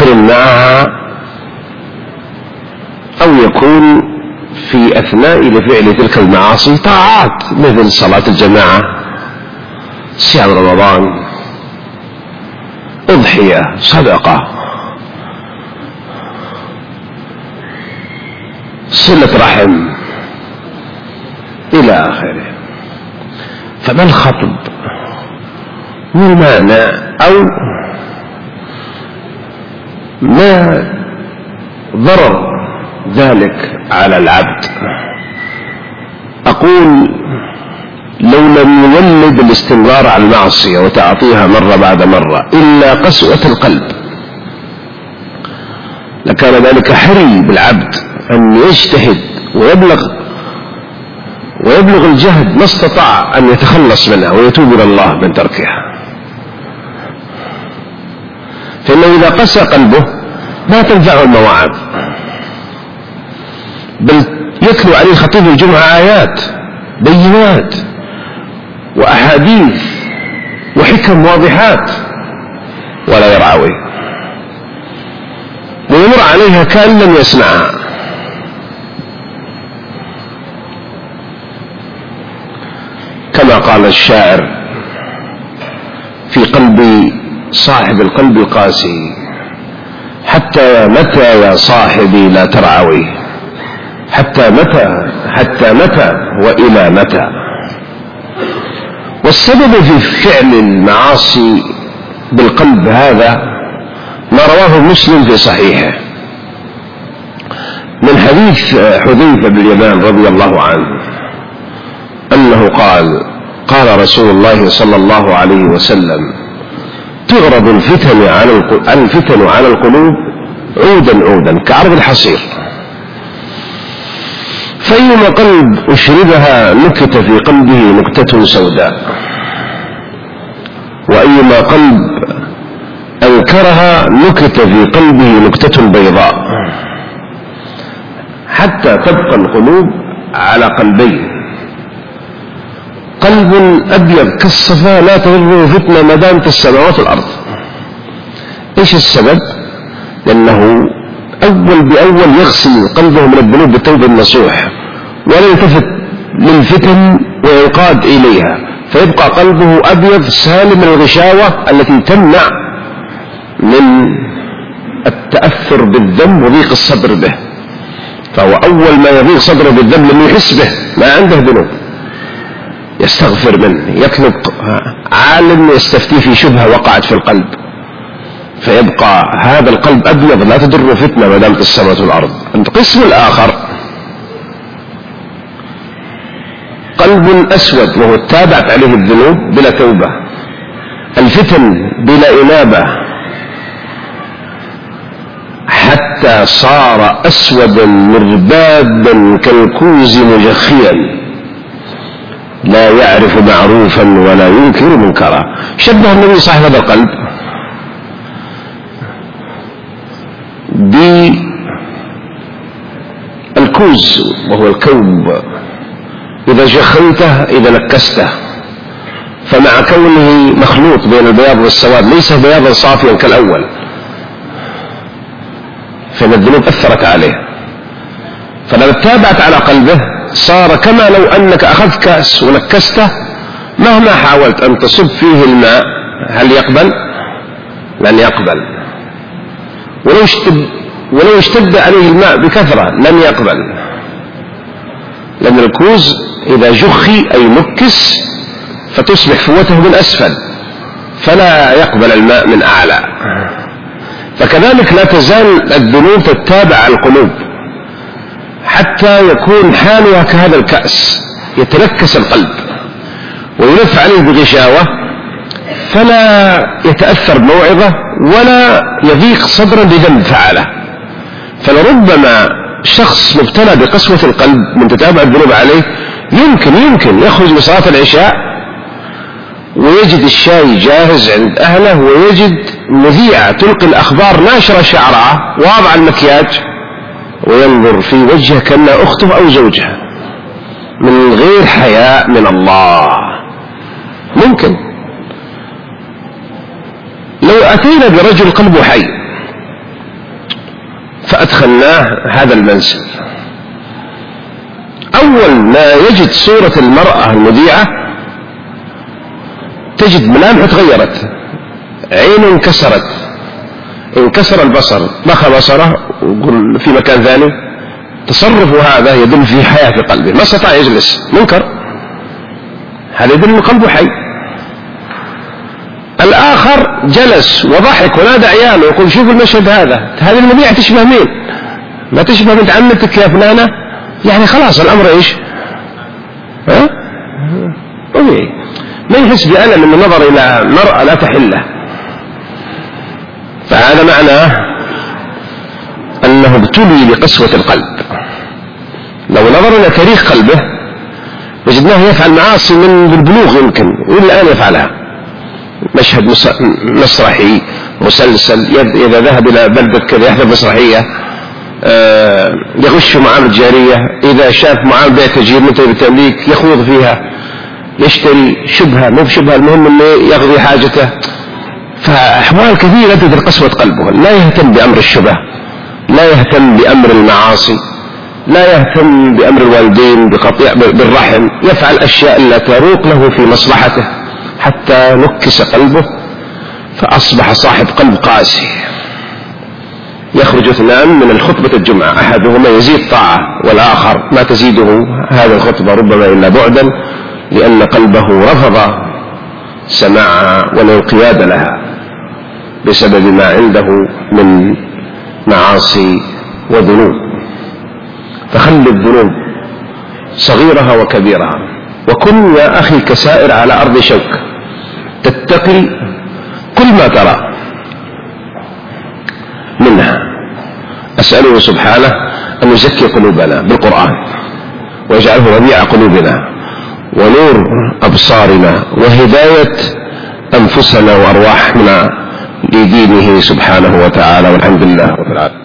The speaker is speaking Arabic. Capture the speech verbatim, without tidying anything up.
مستمر معها، أو يكون في أثناء لفعل تلك المعاصي طاعات مثل صلاة الجماعة، صيام رمضان، أضحية، صدقة، صلة رحم إلى آخره. فما الخطب والمعنى أو ما ضرر ذلك على العبد؟ أقول لو لم يولد الاستمرار على المعصية وتعطيها مرة بعد مرة إلا قسوة القلب لكان ذلك حري بالعبد أن يجتهد ويبلغ ويبلغ الجهد ما استطاع أن يتخلص منها ويتوب إلى الله من تركها. فإنه إذا قسى قلبه ما تنفعه المواعظ، بل يتلو عليه خطيب الجمعة آيات بينات وأحاديث وحكم واضحات ولا يرعوي، ويمر عليها كأن لم يسمعها. كما قال الشاعر في قلب صاحب القلب القاسي: حتى متى يا صاحبي لا ترعوي، حتى متى حتى متى وإلى متى. والسبب في فعل المعاصي بالقلب هذا ما رواه مسلم في صحيحه من حديث حذيفة بن اليمان رضي الله عنه أنه قال: قال رسول الله صلى الله عليه وسلم: تغرب الفتن على الفتن على القلوب عودا عودا كعرض الحصير، فأيما قلب أشربها نكت في قلبه نكتة سوداء، وأيما قلب أنكرها نكت في قلبه نكتة بيضاء، حتى تبقى القلوب على قلبين: قلب أبيض كالصفا لا تضره فتنة ما دامت السماوات والأرض. إيش السبب؟ لأنه أول بأول يغسل قلبه من الذنوب بالتوبة النصوح ولا يلتفت للفتن وينقاد إليها، فيبقى قلبه أبيض سالم من الغشاوة التي تمنع من التأثر بالذنب وضيق الصدر به. فهو أول ما يضيق صدره بالذنب لم يحس به، ما عنده ذنوب، يستغفر منه، يطلب عالم يستفتيه في شبهة وقعت في القلب، فيبقى هذا القلب أبيض لا تضر فتنة ما دامت السماوات والأرض. القسم الآخر قلب أسود وهو تابعت عليه الذنوب بلا توبة، الفتن بلا إنابة، حتى صار أسودا مربادا كالكوز مجخيا لا يعرف معروفا ولا ينكر منكرا. شبه النبي صاحب هذا القلب بالكوز وهو الكوب، إذا جخيته إذا نكسته، فمع كونه مخلوط بين البياض والسواد ليس بياضا صافيا كالأول، فإن الذنوب أثرت عليه، فلما تابعت على قلبه صار كما لو أنك أخذت كأس ونكسته، مهما حاولت أن تصب فيه الماء هل يقبل؟ لن يقبل. ولو اشتد, ولو اشتد عليه الماء بكثرة لن يقبل، لأن الكوز إذا جخي أي نكس فتصبح فوته من أسفل فلا يقبل الماء من أعلى. فكذلك لا تزال الذنوب تتابع القلوب حتى يكون حالها كهذا الكأس، يتنكس القلب ويلف عليه بغشاوة فلا يتأثر بموعظة ولا يضيق صدرا بذنب فعله. فلربما شخص مبتلى بقسوة القلب من تتابع الذنوب عليه يمكن يمكن يخرج من صلاة العشاء ويجد الشاي جاهز عند أهله، ويجد مذيعة تلقي الأخبار ناشرة شعرها واضع المكياج وينظر في وجهه كأنها أخته أو زوجها من غير حياء من الله. ممكن لو أتينا برجل قلبه حي فأدخلناه هذا المنزل. أول ما يجد صورة المرأة المذيعة تجد ملامحه تغيرت، عينه انكسرت، انكسر البصر، بخى بصره وقل في مكان ثاني. تصرفه هذا يدل في حياة في قلبه، ما استطاع يجلس، منكر، هذا يدل أن قلبه حي. الآخر جلس وضحك ونادى عياله ويقول شوفوا المشهد هذا، هذه المذيعة تشبه مين؟ ما تشبه بنت عمتك يا فلانة. يعني خلاص الأمر إيش؟ ها؟ طبيعي، ما يحس بألم من النظر إلى مرأة لا تحله. فهذا معناه أنه ابتلي بقسوة القلب. لو نظر إلى تاريخ قلبه وجدناه يفعل معاصي من البلوغ يمكن والى الآن يفعلها. مشهد مسرحي، مسلسل، إذا ذهب إلى بلدة كذا يحضر مسرحية، يغش معاملة جارية، إذا شاف معاملة بيع تجير منتهي بالتمليك يخوض فيها، يشتري شبهة مو بشبهة، المهم أنه يقضي حاجته. فأحوال كثيرة تدر قسوة قلبه، لا يهتم بأمر الشبه، لا يهتم بأمر المعاصي، لا يهتم بأمر الوالدين، بقطيع بالرحم، يفعل أشياء لا تروق له في مصلحته حتى نكس قلبه فأصبح صاحب قلب قاسي. يخرج اثنان من الخطبة الجمعة، أحدهما يزيد طاعة والآخر ما تزيده هذه الخطبة ربما إلا بعدا، لأن قلبه رفض سماعها والانقياد لها بسبب ما عنده من معاصي وذنوب. فخل الذنوب صغيرها وكبيرها، وكن يا أخي كسائر على أرض شوك، تتقي كل ما ترى منها. أسأله سبحانه أن يزكي قلوبنا بالقرآن ويجعله ربيع قلوبنا ونور أبصارنا وهداية أنفسنا وأرواحنا لدينه سبحانه وتعالى، والحمد لله رب العالمين.